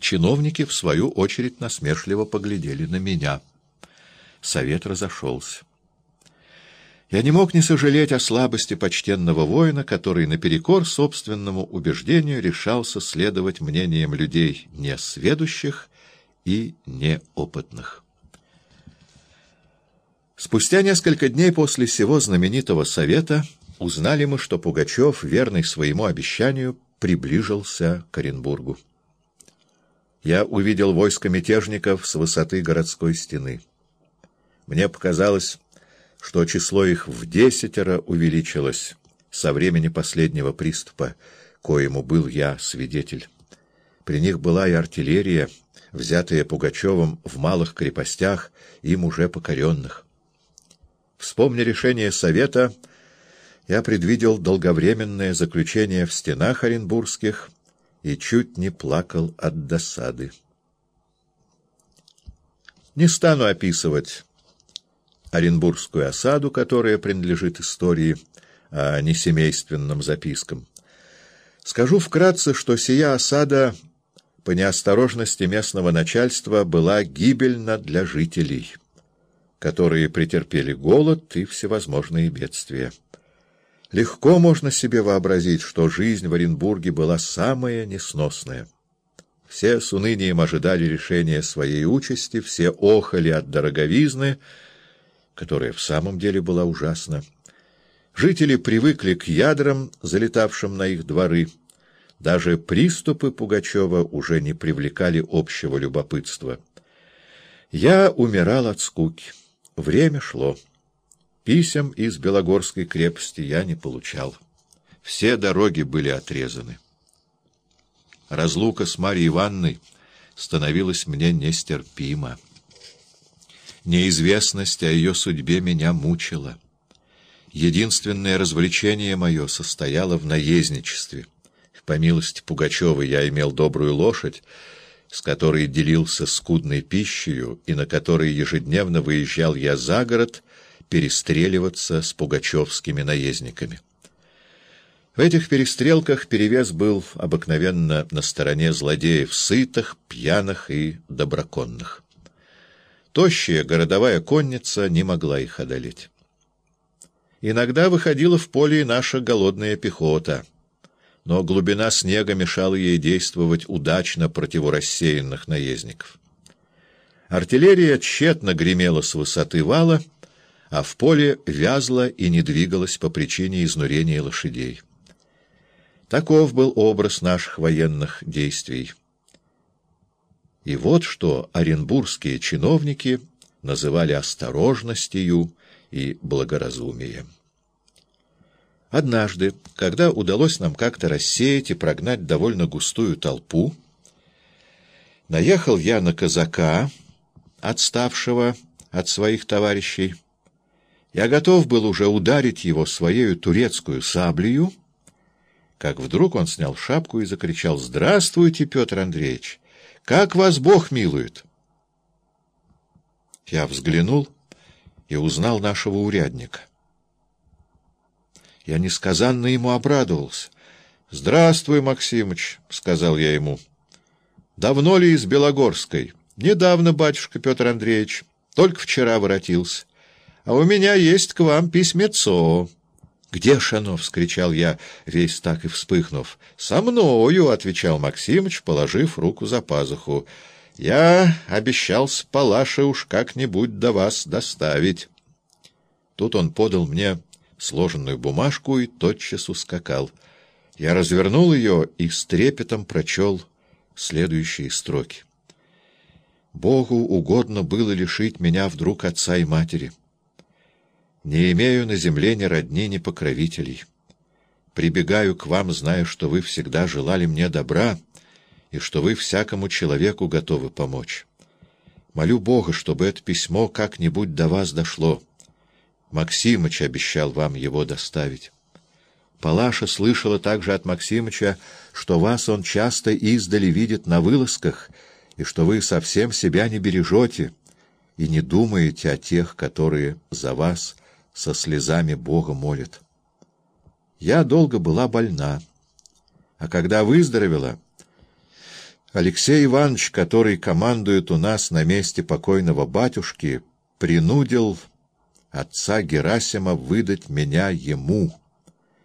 Чиновники, в свою очередь, насмешливо поглядели на меня. Совет разошелся. Я не мог не сожалеть о слабости почтенного воина, который наперекор собственному убеждению решался следовать мнениям людей несведущих и неопытных. Спустя несколько дней после сего знаменитого совета узнали мы, что Пугачев, верный своему обещанию, приближился к Оренбургу. Я увидел войско мятежников с высоты городской стены. Мне показалось, что число их в 10 увеличилось со времени последнего приступа, коему был я свидетель. При них была и артиллерия, взятая Пугачевым в малых крепостях, им уже покоренных. Вспомня решение совета, я предвидел долговременное заключение в стенах оренбургских и чуть не плакал от досады. Не стану описывать Оренбургскую осаду, которая принадлежит истории, а не семейственным запискам. Скажу вкратце, что сия осада по неосторожности местного начальства была гибельна для жителей, которые претерпели голод и всевозможные бедствия. Легко можно себе вообразить, что жизнь в Оренбурге была самая несносная. Все с унынием ожидали решения своей участи, все охали от дороговизны, которая в самом деле была ужасна. Жители привыкли к ядрам, залетавшим на их дворы. Даже приступы Пугачева уже не привлекали общего любопытства. Я умирал от скуки. Время шло. Писем из Белогорской крепости я не получал. Все дороги были отрезаны. Разлука с Марьей Ивановной становилась мне нестерпима. Неизвестность о ее судьбе меня мучила. Единственное развлечение мое состояло в наездничестве. По милости Пугачевой я имел добрую лошадь, с которой делился скудной пищей, и на которой ежедневно выезжал я за город перестреливаться с пугачевскими наездниками. В этих перестрелках перевес был обыкновенно на стороне злодеев сытых, пьяных и доброконных. Тощая городовая конница не могла их одолеть. Иногда выходила в поле и наша голодная пехота, но глубина снега мешала ей действовать удачно против рассеянных наездников. Артиллерия тщетно гремела с высоты вала, а в поле вязла и не двигалась по причине изнурения лошадей. Таков был образ наших военных действий. И вот что оренбургские чиновники называли осторожностью и благоразумием. Однажды, когда удалось нам как-то рассеять и прогнать довольно густую толпу, наехал я на казака, отставшего от своих товарищей. Я готов был уже ударить его своею турецкую саблею, как вдруг он снял шапку и закричал: «Здравствуйте, Петр Андреевич! Как вас Бог милует!» Я взглянул и узнал нашего урядника. Я несказанно ему обрадовался. «Здравствуй, Максимыч», — сказал я ему. «Давно ли из Белогорской?» «Недавно, батюшка Петр Андреевич, только вчера воротился. А у меня есть к вам письмецо». «Где ж оно?» — вскричал я, весь так и вспыхнув. «Со мною», — отвечал Максимыч, положив руку за пазуху. «Я обещался Палаше уж как-нибудь до вас доставить». Тут он подал мне сложенную бумажку и тотчас ускакал. Я развернул ее и с трепетом прочел следующие строки. «Богу угодно было лишить меня вдруг отца и матери. Не имею на земле ни родни, ни покровителей. Прибегаю к вам, зная, что вы всегда желали мне добра и что вы всякому человеку готовы помочь. Молю Бога, чтобы это письмо как-нибудь до вас дошло. Максимыч обещал вам его доставить. Палаша слышала также от Максимыча, что вас он часто издали видит на вылазках, и что вы совсем себя не бережете и не думаете о тех, которые за вас со слезами Бога молят. Я долго была больна, а когда выздоровела, Алексей Иванович, который командует у нас на месте покойного батюшки, принудил отца Герасима выдать меня ему,